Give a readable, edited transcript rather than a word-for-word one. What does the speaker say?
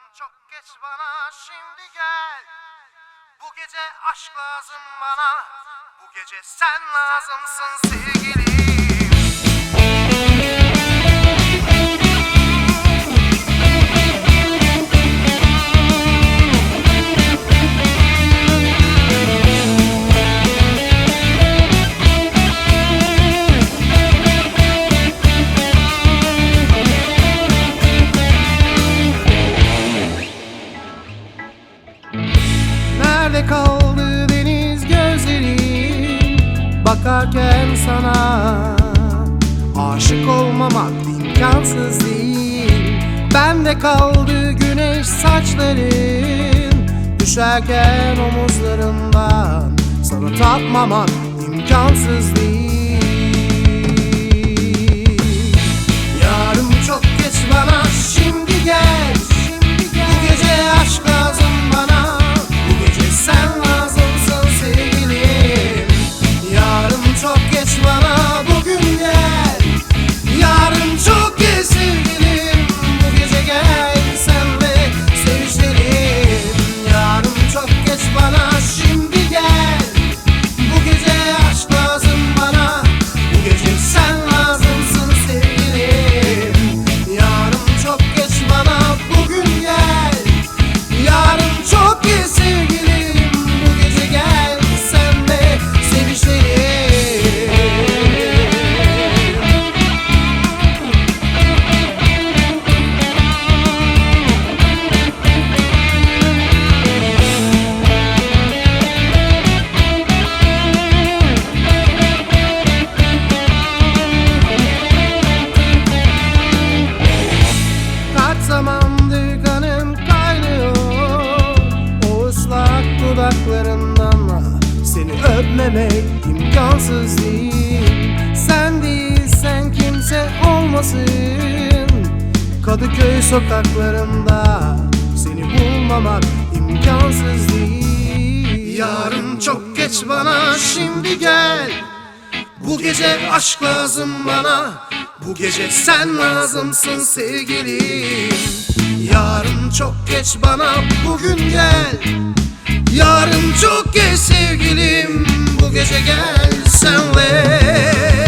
çok geç bana, şimdi gel. Bu gece aşk lazım bana, bu gece sen lazımsın sevgilim. Nerede kaldı deniz gözlerim bakarken sana? Aşık olmamak imkansız değil. Bende kaldı güneş saçların düşerken omuzlarımdan. Sana tapmamak imkansız değil. Yarım çok geç bana, şimdi gel. Bu gece aşk lazım bana, sen lazımsın sevgilim. Yarın çok geç bana, bugün gel. Yarın çok geç sevgilim, bu gece gel senle sevişelim. Yarın çok geç bana, şimdi gel. Bu gece aşk lazım bana, bu gece sen lazımsın sevgilim. Yarın çok geç bana, bugün gel. Yarın çok geç sevgilim, zamandır kanım kaynıyor o ıslak dudaklarından. Seni öpmemek imkansız değil. Sen değilsen kimse olmasın. Kadıköy sokaklarında seni bulmamak imkansız değil. Yarın çok geç bana, şimdi gel. Bu gece aşk lazım bana, bu gece sen lazımsın sevgilim. Yarın çok geç bana, bugün gel. Yarın çok geç sevgilim, bu gece gel senle